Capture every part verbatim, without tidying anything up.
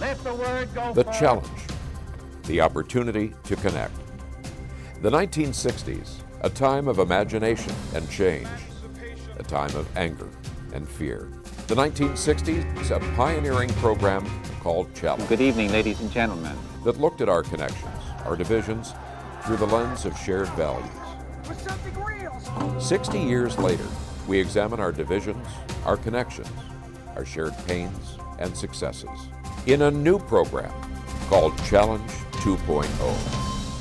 Let the word go The forth. challenge, the opportunity to connect. The nineteen sixties, a time of imagination and change, a time of anger and fear. The nineteen sixties, a pioneering program called Challenge. Good evening, ladies and gentlemen. That looked at our connections, our divisions, through the lens of shared values. For something real. Sixty years later, we examine our divisions, our connections, our shared pains and successes in a new program called Challenge two point oh.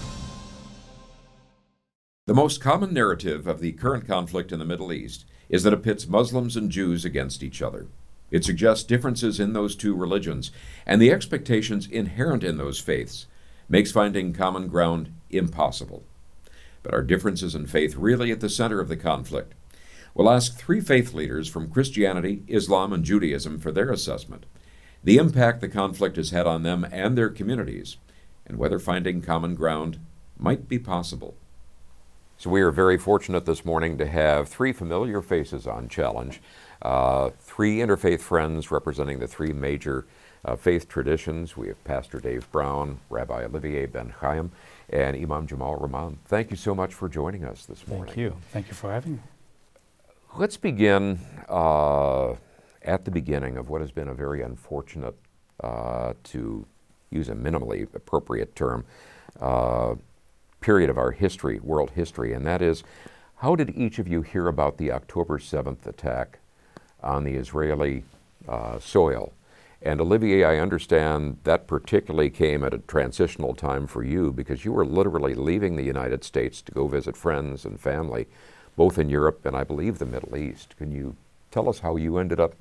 The most common narrative of the current conflict in the Middle East is that it pits Muslims and Jews against each other. It suggests differences in those two religions, and the expectations inherent in those faiths makes finding common ground impossible. But are differences in faith really at the center of the conflict? We'll ask three faith leaders from Christianity, Islam, and Judaism for their assessment, the impact the conflict has had on them and their communities, and whether finding common ground might be possible. So we are very fortunate this morning to have three familiar faces on Challenge, uh, three interfaith friends representing the three major uh, faith traditions. We have Pastor Dave Brown, Rabbi Olivier Ben Chaim, and Imam Jamal Rahman. Thank you so much for joining us this morning. Thank you. Thank you for having me. Let's begin uh, at the beginning of what has been a very unfortunate, uh, to use a minimally appropriate term, uh, period of our history, world history, and that is, how did each of you hear about the October seventh attack on the Israeli uh, soil? And Olivier, I understand that particularly came at a transitional time for you because you were literally leaving the United States to go visit friends and family, both in Europe and I believe the Middle East. Can you tell us how you ended up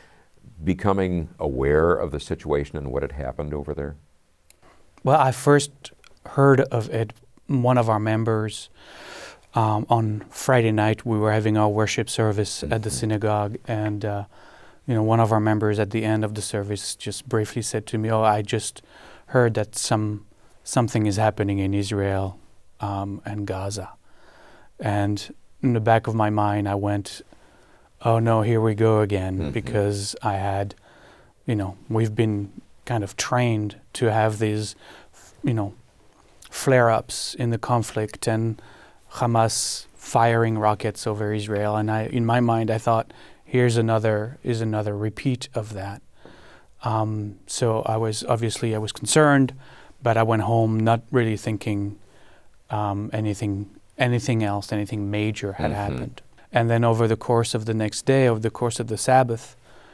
becoming aware of the situation and what had happened over there? Well, I first heard of it. One of our members, um, on Friday night, we were having our worship service mm-hmm. at the synagogue, and uh, you know, one of our members at the end of the service just briefly said to me, "Oh, I just heard that some something is happening in Israel um, and Gaza." And in the back of my mind, I went, "Oh no, here we go again," mm-hmm. because I had, you know, we've been kind of trained to have these, you know, flare-ups in the conflict and Hamas firing rockets over Israel, and I, in my mind, I thought, here's another is another repeat of that. Um, so I was obviously I was concerned, but I went home not really thinking um, anything anything else, anything major had mm-hmm. happened. And then over the course of the next day, over the course of the Sabbath,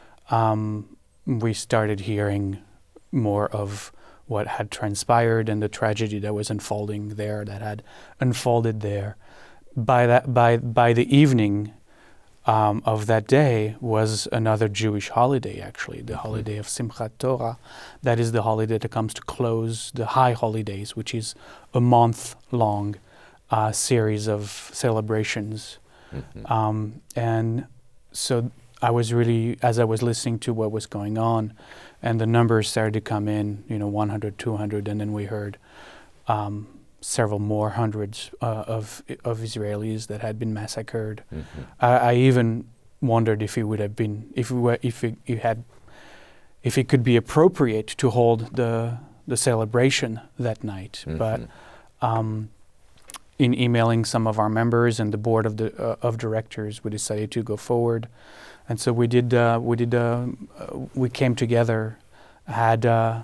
um, we started hearing more of what had transpired and the tragedy that was unfolding there, that had unfolded there. By that, by by the evening um, of that day was another Jewish holiday, actually, the mm-hmm. holiday of Simchat Torah. That is the holiday that comes to close the high holidays, which is a month-long uh, series of celebrations. Mm-hmm. Um, and so I was really, as I was listening to what was going on, and the numbers started to come in, you know, one hundred, two hundred, and then we heard um, several more hundreds uh, of of Israelis that had been massacred. Mm-hmm. I, I even wondered if it would have been, if we were, if it, it had, if it could be appropriate to hold the the celebration that night. Mm-hmm. But um, in emailing some of our members and the board of the uh, of directors, we decided to go forward. And so we did. Uh, we did. Uh, we came together, had uh,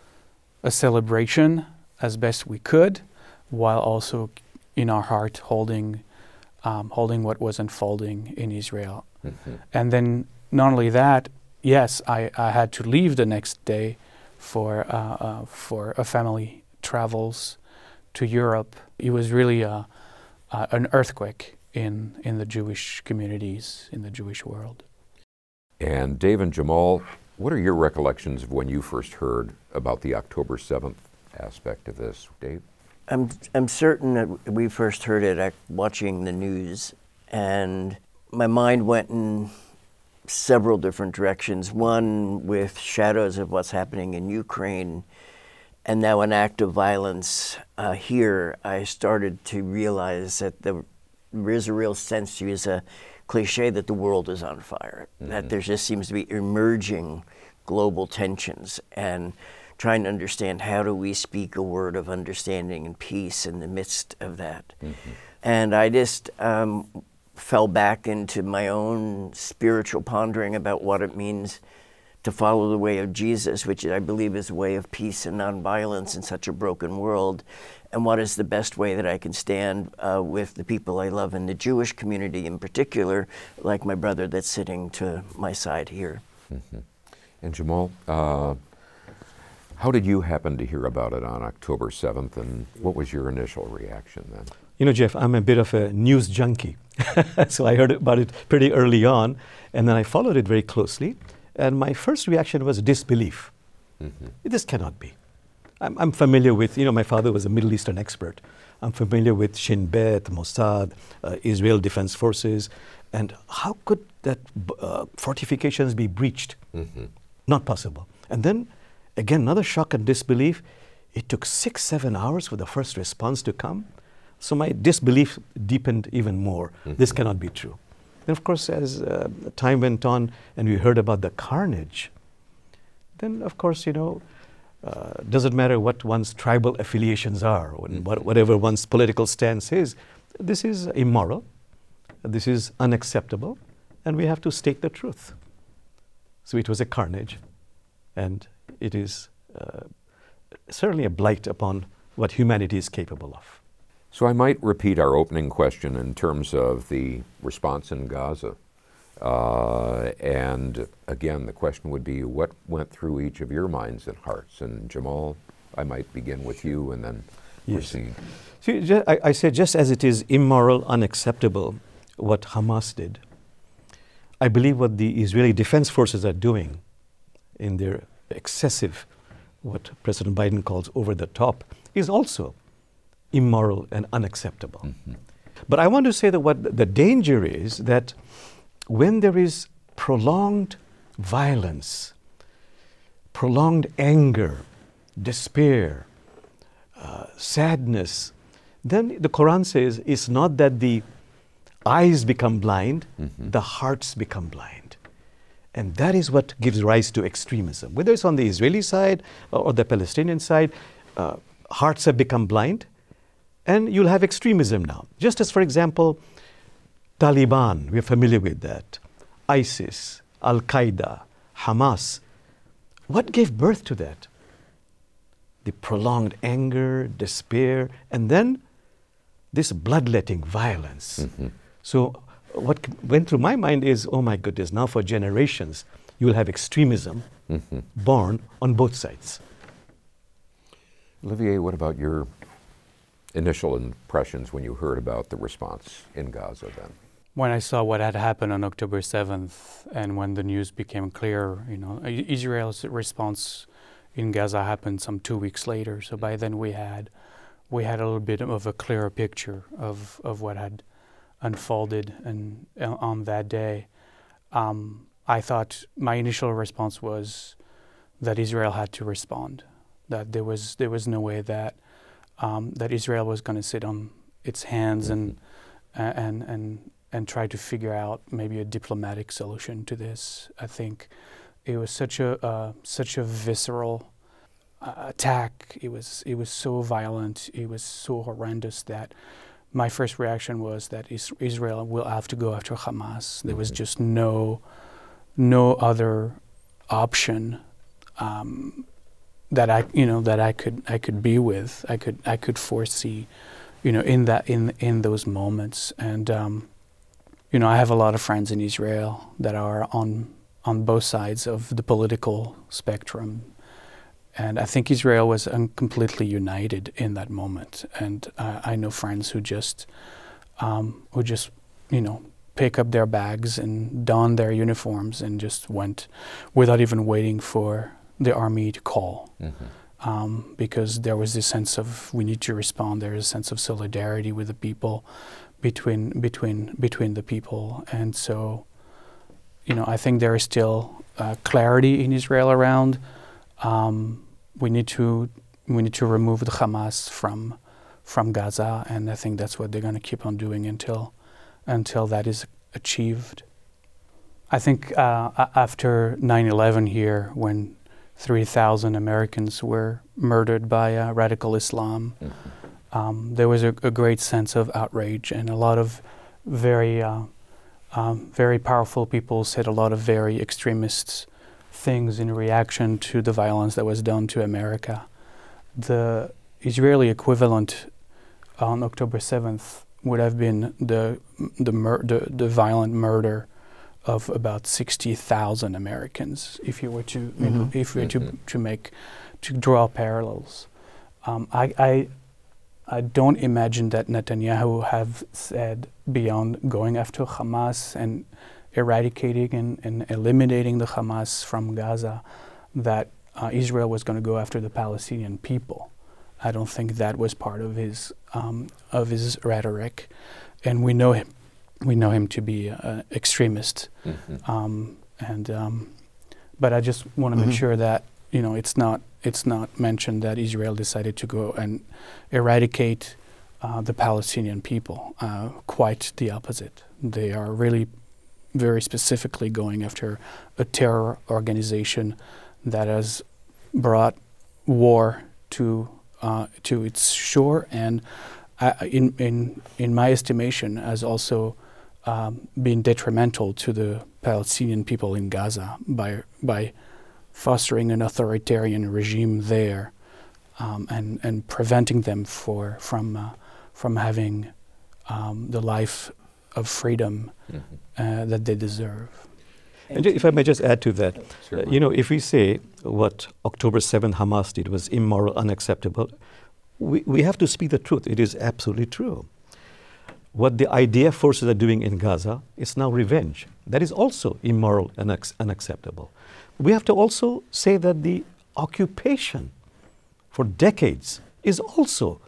a celebration as best we could, while also in our heart holding, um, holding what was unfolding in Israel. Mm-hmm. And then not only that, yes, I, I had to leave the next day for uh, uh, for a family travels to Europe. It was really a, uh, an earthquake in in the Jewish communities, in the Jewish world. And Dave and Jamal, what are your recollections of when you first heard about the October seventh aspect of this? Dave? I'm I'm certain that we first heard it at watching the news, and my mind went in several different directions. One with shadows of what's happening in Ukraine, and now an act of violence uh, here. I started to realize that the, there is a real sense, to use a cliche, that the world is on fire, mm-hmm. that there just seems to be emerging global tensions and trying to understand how do we speak a word of understanding and peace in the midst of that. Mm-hmm. And I just um, fell back into my own spiritual pondering about what it means to follow the way of Jesus, which I believe is a way of peace and nonviolence in such a broken world, and what is the best way that I can stand uh, with the people I love in the Jewish community in particular, like my brother that's sitting to my side here. Mm-hmm. And Jamal, uh, how did you happen to hear about it on October seventh, and what was your initial reaction then? You know, Jeff, I'm a bit of a news junkie, so I heard about it pretty early on, and then I followed it very closely. And my first reaction was disbelief. Mm-hmm. This cannot be. I'm, I'm familiar with, you know, my father was a Middle Eastern expert. I'm familiar with Shin Bet, Mossad, uh, Israel Defense Forces. And how could that uh, fortifications be breached? Mm-hmm. Not possible. And then, again, another shock and disbelief. It took six, seven hours for the first response to come. So my disbelief deepened even more. Mm-hmm. This cannot be true. And of course, as uh, time went on and we heard about the carnage, then of course, you know, uh, doesn't matter what one's tribal affiliations are, or mm-hmm. what, whatever one's political stance is, this is immoral, this is unacceptable, and we have to state the truth. So it was a carnage, and it is uh, certainly a blight upon what humanity is capable of. So I might repeat our opening question in terms of the response in Gaza. Uh, and again, the question would be, what went through each of your minds and hearts? And Jamal, I might begin with you and then yes. proceed. See, ju- I, I said just as it is immoral, unacceptable what Hamas did, I believe what the Israeli Defense Forces are doing in their excessive, what President Biden calls over the top, is also immoral and unacceptable. Mm-hmm. But I want to say that what the danger is that when there is prolonged violence, prolonged anger, despair, uh, sadness, then the Quran says it's not that the eyes become blind, mm-hmm. the hearts become blind. And that is what gives rise to extremism. Whether it's on the Israeli side or the Palestinian side, uh, hearts have become blind. And you'll have extremism now. Just as, for example, Taliban, we're familiar with that, ISIS, Al-Qaeda, Hamas. What gave birth to that? The prolonged anger, despair, and then this bloodletting violence. Mm-hmm. So what went through my mind is, oh my goodness, now for generations, you will have extremism mm-hmm. born on both sides. Olivier, what about your initial impressions when you heard about the response in Gaza then? When I saw what had happened on October seventh and when the news became clear, you know, Israel's response in Gaza happened some two weeks later. So by then we had we had a little bit of a clearer picture of, of what had unfolded and uh, on that day. Um, I thought my initial response was that Israel had to respond, that there was there was no way that Um, that Israel was going to sit on its hands and and and and try to figure out maybe a diplomatic solution to this. I think it was such a uh, such a visceral uh, attack. It was it was so violent. It was so horrendous that my first reaction was that is- Israel will have to go after Hamas. There was just no no other option. Um, that I, you know, that I could, I could be with, I could, I could foresee, you know, in that, in, in those moments. And, um, you know, I have a lot of friends in Israel that are on, on both sides of the political spectrum. And I think Israel was un- completely united in that moment. And uh, I know friends who just, um, who just, you know, pick up their bags and don their uniforms and just went without even waiting for the army to call, mm-hmm. um, because there was this sense of we need to respond. There is a sense of solidarity with the people, between between between the people, and so, you know, I think there is still uh, clarity in Israel around. Um, we need to we need to remove the Hamas from from Gaza, and I think that's what they're going to keep on doing until until that is achieved. I think uh, a- after nine eleven here, when three thousand Americans were murdered by uh, radical Islam, Mm-hmm. um, there was a, a great sense of outrage, and a lot of very, uh, um, very powerful people said a lot of very extremist things in reaction to the violence that was done to America. The Israeli equivalent on October seventh would have been the the, mur- the, the violent murder of about sixty thousand Americans, if you were to you know, if you were to, to make to draw parallels. Um, I, I I don't imagine that Netanyahu have said beyond going after Hamas and eradicating and, and eliminating the Hamas from Gaza that uh, Israel was going to go after the Palestinian people. I don't think that was part of his um, of his rhetoric, and we know him. We know him to be an extremist, Mm-hmm. um, and um, but I just want to Mhm. make sure that you know it's not it's not mentioned that Israel decided to go and eradicate uh, the Palestinian people. Uh, quite the opposite. They are really very specifically going after a terror organization that has brought war to uh, to its shore, and uh, in in in my estimation, has also um, been detrimental to the Palestinian people in Gaza by by fostering an authoritarian regime there, um, and and preventing them for from uh, from having um, the life of freedom Mm-hmm. uh, that they deserve. And ju- if I may just add to that, Sure. uh, you know, if we say what October seventh Hamas did was immoral, unacceptable, we, we have to speak the truth. It is absolutely true. What the I D F forces are doing in Gaza is now revenge. That is also immoral and unac- unacceptable. We have to also say that the occupation for decades is also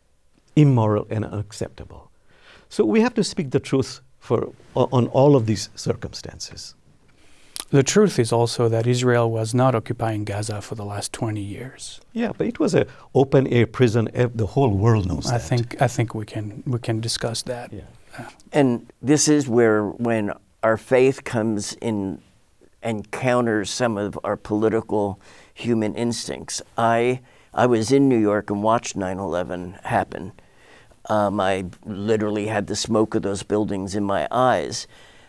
immoral and unacceptable. So we have to speak the truth for o- on all of these circumstances. The truth is also that Israel was not occupying Gaza for the last twenty years. Yeah, but it was an open air prison. ev- The whole world knows I that. think I think we can we can discuss that. Yeah. And this is where, when our faith comes in and counters some of our political human instincts. I I was in New York and watched nine eleven happen. Um, I literally had the smoke of those buildings in my eyes.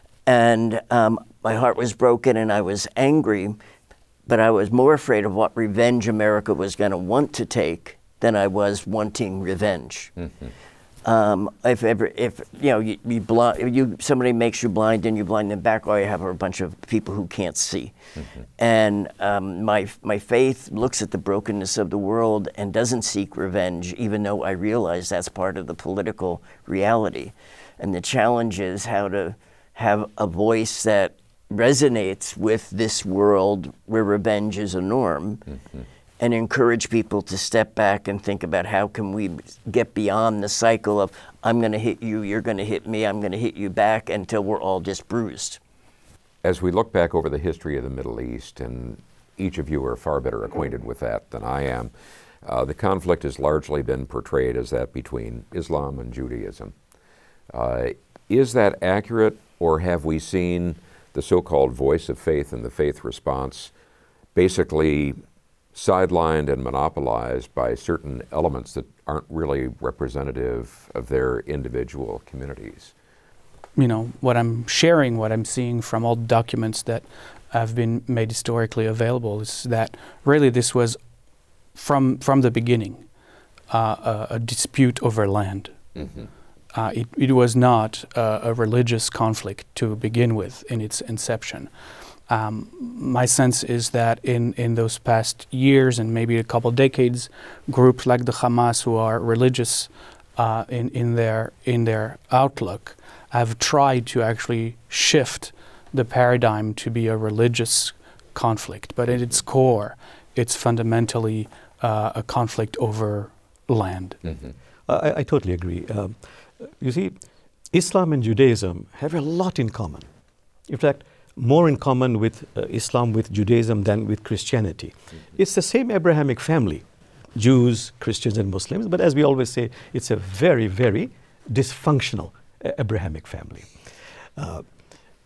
And um, my heart was broken and I was angry, but I was more afraid of what revenge America was going to want to take than I was wanting revenge. Mm-hmm. Um, if ever, if you know, you, you, blind, you somebody makes you blind and you blind them back, or you have a bunch of people who can't see. Mm-hmm. And um, my my faith looks at the brokenness of the world and doesn't seek revenge, even though I realize that's part of the political reality. And the challenge is how to have a voice that resonates with this world where revenge is a norm. Mm-hmm. And encourage people to step back and think about how can we get beyond the cycle of I'm going to hit you, you're going to hit me, I'm going to hit you back until we're all just bruised. As we look back over the history of the Middle East, and each of you are far better acquainted with that than I am, uh, the conflict has largely been portrayed as that between Islam and Judaism. Uh, is that accurate, or have we seen the so-called voice of faith and the faith response basically sidelined and monopolized by certain elements that aren't really representative of their individual communities? You know, what I'm sharing, what I'm seeing from all documents that have been made historically available is that really this was from from the beginning uh, a, a dispute over land. Mm-hmm. Uh, it, it was not uh, a religious conflict to begin with in its inception. Um, my sense is that in, in those past years and maybe a couple decades, groups like the Hamas, who are religious uh, in, in their in their outlook, have tried to actually shift the paradigm to be a religious conflict. But at its core, it's fundamentally uh, a conflict over land. Mm-hmm. I, I totally agree. Um, you see, Islam and Judaism have a lot in common. In fact, more in common with uh, Islam, with Judaism than with Christianity. Mm-hmm. It's the same Abrahamic family, Jews, Christians, and Muslims, but as we always say, it's a very, very dysfunctional uh, Abrahamic family. Uh,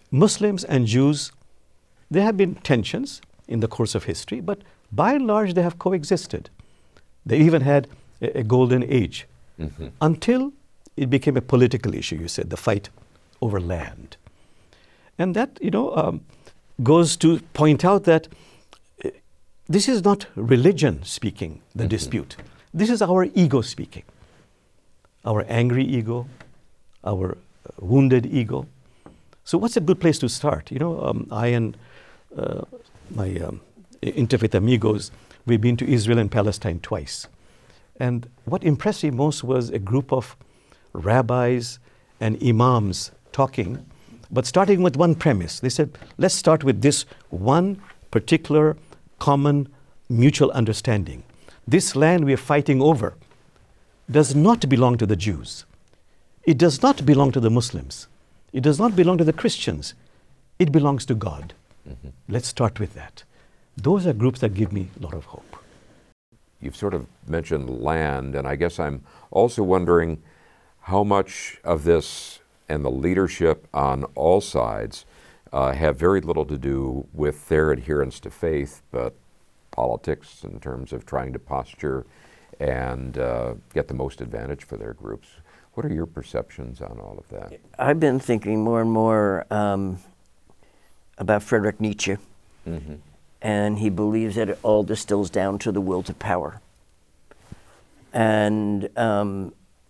Muslims and Jews, there have been tensions in the course of history, but by and large they have coexisted. They even had a, a golden age mm-hmm. until it became a political issue, you said, the fight over land. And that, you know, um, goes to point out that uh, this is not religion speaking, the mm-hmm. dispute. This is our ego speaking. Our angry ego, our uh, wounded ego. So what's a good place to start? You know, um, I and uh, my um, Interfaith Amigos, we've been to Israel and Palestine twice. And what impressed me most was a group of rabbis and imams talking, but starting with one premise. They said, let's start with this one particular common mutual understanding. This land we are fighting over does not belong to the Jews. It does not belong to the Muslims. It does not belong to the Christians. It belongs to God. Mm-hmm. Let's start with that. Those are groups that give me a lot of hope. You've sort of mentioned land, and I guess I'm also wondering how much of this and the leadership on all sides uh, have very little to do with their adherence to faith, but politics in terms of trying to posture and uh, get the most advantage for their groups. What are your perceptions on all of that? I've been thinking more and more um, about Friedrich Nietzsche. Mm-hmm. And he believes that it all distills down to the will to power. And um,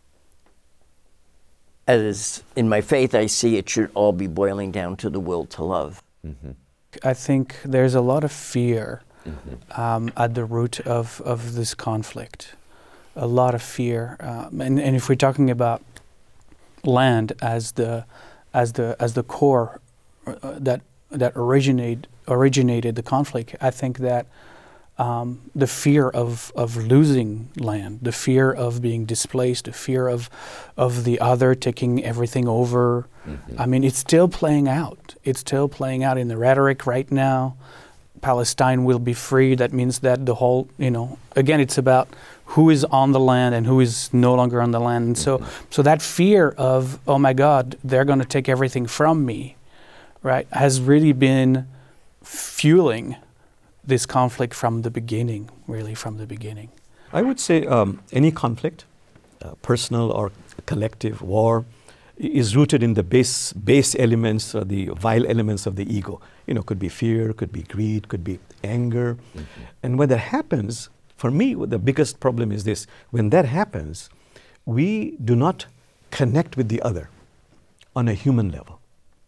as in my faith, I see it should all be boiling down to the will to love. Mm-hmm. I think there's a lot of fear mm-hmm. um, at the root of, of this conflict. A lot of fear. Um, and, and if we're talking about land as the as the as the core uh, that that originate originated the conflict, I think that um, the fear of, of losing land, the fear of being displaced, the fear of of the other taking everything over, mm-hmm. I mean, it's still playing out. It's still playing out in the rhetoric right now. Palestine will be free. That means that the whole, you know, again, it's about who is on the land and who is no longer on the land. And so, mm-hmm. so that fear of, oh my God, they're going to take everything from me, right, has really been fueling this conflict from the beginning, really from the beginning. I would say um, any conflict, uh, personal or collective war, is rooted in the base base elements or the vile elements of the ego. You know, could be fear, could be greed, could be anger. Mm-hmm. And when that happens, for me, the biggest problem is this. When that happens, we do not connect with the other on a human level.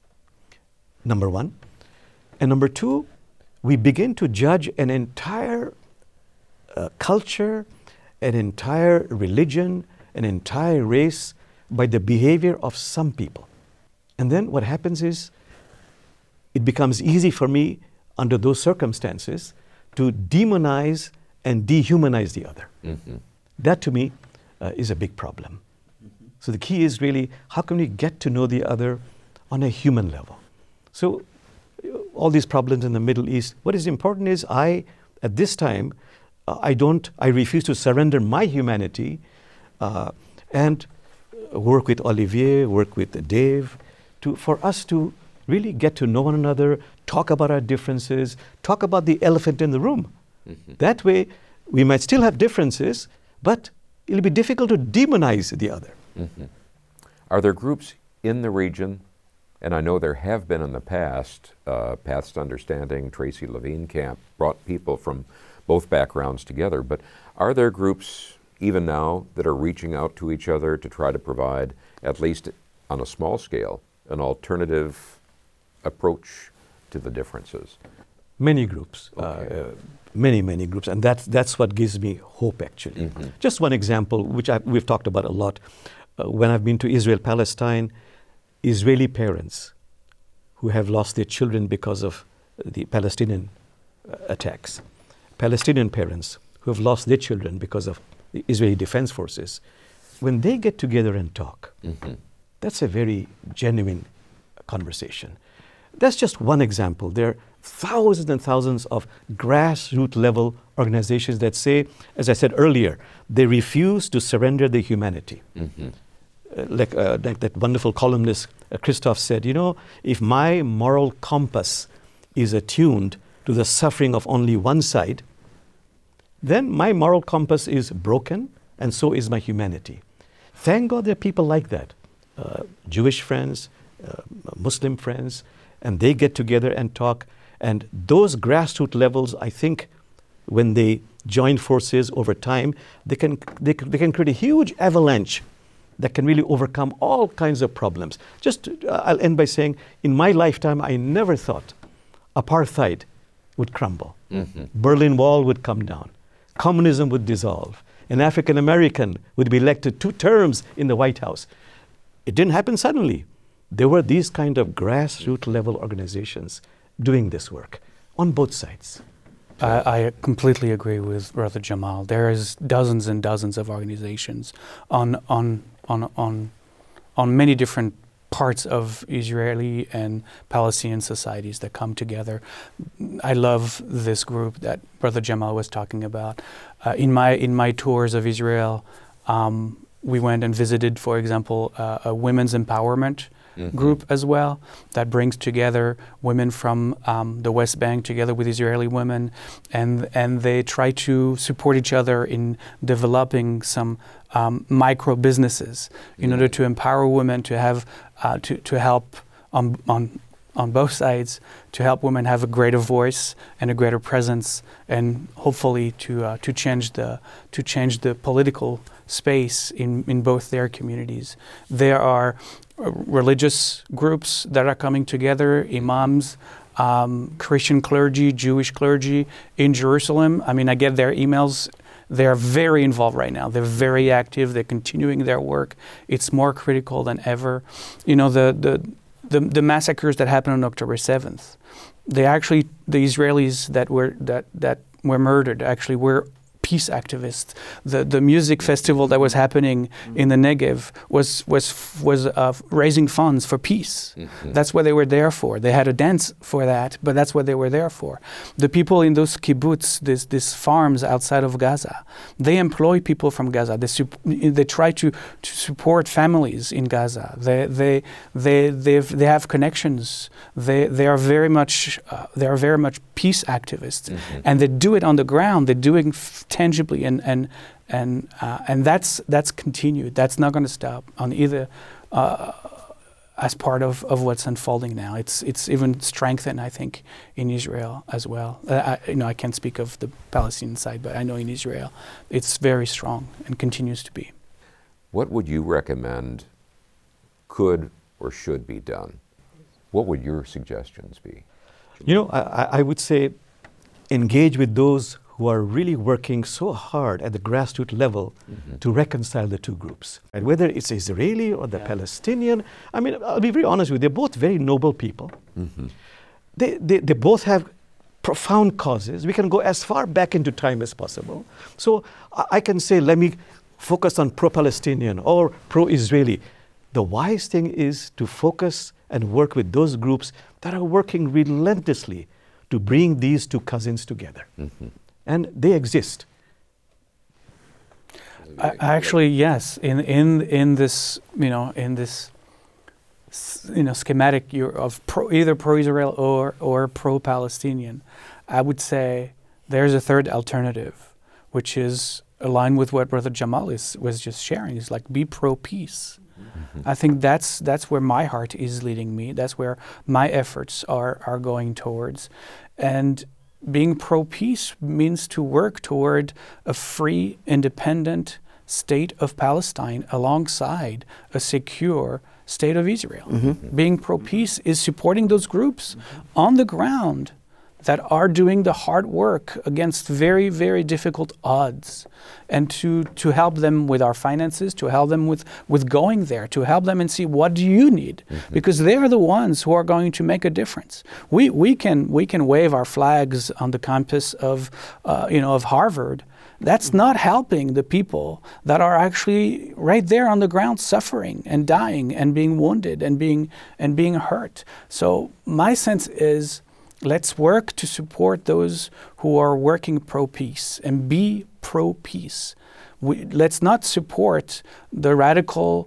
Number one. And number two, we begin to judge an entire uh, culture, an entire religion, an entire race by the behavior of some people. And then what happens is, it becomes easy for me under those circumstances to demonize and dehumanize the other. Mm-hmm. That to me uh, is a big problem. Mm-hmm. So the key is really, how can we get to know the other on a human level? So all these problems in the Middle East, what is important is I, at this time, uh, I don't, I refuse to surrender my humanity uh, and work with Olivier, work with Dave, to, for us to really get to know one another, talk about our differences, talk about the elephant in the room. Mm-hmm. That way, we might still have differences, but it'll be difficult to demonize the other. Mm-hmm. Are there groups in the region, and I know there have been in the past, uh, Paths to Understanding, Tracy Levine Camp brought people from both backgrounds together, but are there groups even now that are reaching out to each other to try to provide, at least on a small scale, an alternative approach to the differences? Many groups, okay. uh, uh, many, many groups, and that's, that's what gives me hope, actually. Mm-hmm. Just one example, which I, we've talked about a lot. Uh, when I've been to Israel, Palestine, Israeli parents who have lost their children because of the Palestinian uh, attacks, Palestinian parents who have lost their children because of the Israeli Defense Forces, when they get together and talk, mm-hmm. that's a very genuine conversation. That's just one example. There are thousands and thousands of grassroots level organizations that say, as I said earlier, they refuse to surrender their humanity. Mm-hmm. uh, like, uh, like that wonderful columnist uh, Christoph said, you know, if my moral compass is attuned to the suffering of only one side, then my moral compass is broken, and so is my humanity. Thank God there are people like that, uh, Jewish friends, uh, Muslim friends, and they get together and talk. And those grassroots levels, I think, when they join forces over time, they can, they can, they can create a huge avalanche that can really overcome all kinds of problems. Just, uh, I'll end by saying, in my lifetime, I never thought apartheid would crumble. Mm-hmm. Berlin Wall would come down. Communism would dissolve. An African American would be elected two terms in the White House. It didn't happen suddenly. There were these kind of grassroots level organizations doing this work on both sides. I, I completely agree with Brother Jamal. There is dozens and dozens of organizations on on on on on many different parts of Israeli and Palestinian societies that come together. I love this group that Brother Jamal was talking about. Uh, in my in my tours of Israel, um, we went and visited, for example, uh, a women's empowerment Mm-hmm. group as well that brings together women from um, the West Bank together with Israeli women, and and they try to support each other in developing some um, micro businesses in mm-hmm. order to empower women to have uh, to to help on on on both sides, to help women have a greater voice and a greater presence, and hopefully to uh, to change the to change the political space in in both their communities. There are religious groups that are coming together, imams, um, Christian clergy, Jewish clergy in Jerusalem. I mean, I get their emails. They're very involved right now. They're very active. They're continuing their work. It's more critical than ever. You know, the the the, the massacres that happened on October seventh, they actually, the Israelis that were that that were murdered actually were peace activists. The the music festival that was happening in the Negev was was was uh, raising funds for peace. Mm-hmm. That's what they were there for. They had a dance for that, but that's what they were there for. The people in those kibbutz, these these farms outside of Gaza, they employ people from Gaza. They sup- they try to, to support families in Gaza. They they they they they have connections. They they are very much uh, they are very much peace activists, mm-hmm. and they do it on the ground. They're doing f- tangibly, and and and uh, and that's that's continued. That's not going to stop on either uh, as part of, of what's unfolding now. It's it's even strengthened, I think, in Israel as well. Uh, I, you know, I can't speak of the Palestinian side, but I know in Israel, it's very strong and continues to be. What would you recommend could or should be done? What would your suggestions be? You know, I, I would say engage with those who are really working so hard at the grassroots level mm-hmm. to reconcile the two groups. And whether it's Israeli or the yeah. Palestinian, I mean, I'll be very honest with you, they're both very noble people. Mm-hmm. They, they, they both have profound causes. We can go as far back into time as possible. So I, I can say, let me focus on pro-Palestinian or pro-Israeli. The wise thing is to focus and work with those groups that are working relentlessly to bring these two cousins together. Mm-hmm. And they exist. I, actually, yes. In in in this, you know, in this, you know, schematic of pro, either pro-Israel or or pro-Palestinian, I would say there's a third alternative, which is aligned with what Brother Jamal is, was just sharing. Is like be pro-peace. Mm-hmm. I think that's that's where my heart is leading me. That's where my efforts are are going towards, and being pro-peace means to work toward a free, independent state of Palestine alongside a secure state of Israel. Mm-hmm. Being pro-peace is supporting those groups mm-hmm. on the ground that are doing the hard work against very, very difficult odds, and to, to help them with our finances, to help them with, with going there, to help them and see what do you need, mm-hmm. because they are the ones who are going to make a difference. We we can we can wave our flags on the campus of uh, you know of Harvard. That's not helping the people that are actually right there on the ground suffering and dying and being wounded and being and being hurt. So my sense is, let's work to support those who are working pro-peace and be pro-peace. We, let's not support the radical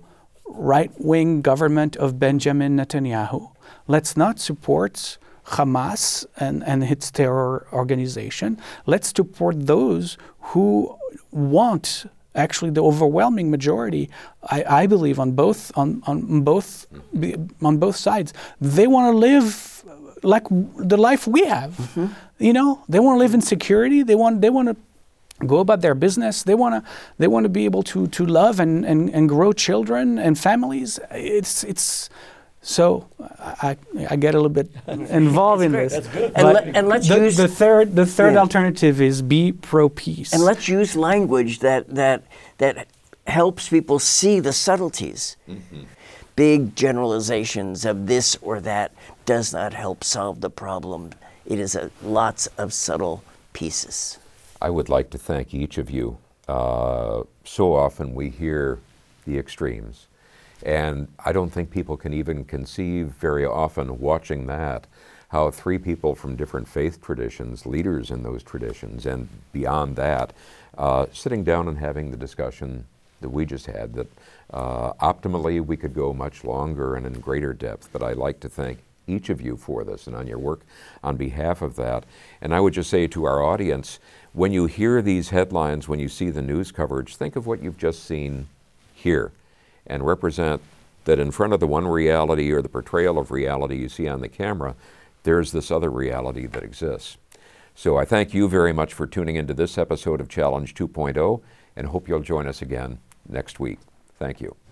right-wing government of Benjamin Netanyahu. Let's not support Hamas and, and its terror organization. Let's support those who want, actually the overwhelming majority, I, I believe on both on, on both on both sides, they want to live like the life we have. Mm-hmm. You know, they want to live in security. They want they want to go about their business. They want to they want to be able to to love and, and, and grow children and families. It's it's so I I get a little bit involved in this. That's good. And, let, and let's the, use the third the third yeah. alternative is be pro peace. And let's use language that that that helps people see the subtleties. Mm-hmm. Big generalizations of this or that does not help solve the problem. It is a, lots of subtle pieces. I would like to thank each of you. Uh, so often we hear the extremes, and I don't think people can even conceive very often watching that, how three people from different faith traditions, leaders in those traditions, and beyond that, uh, sitting down and having the discussion that we just had, that uh, optimally we could go much longer and in greater depth, but I'd like to thank each of you for this and on your work on behalf of that. And I would just say to our audience, when you hear these headlines, when you see the news coverage, think of what you've just seen here and represent that in front of the one reality or the portrayal of reality you see on the camera, there's this other reality that exists. So I thank you very much for tuning into this episode of Challenge two point oh and hope you'll join us again next week. Thank you.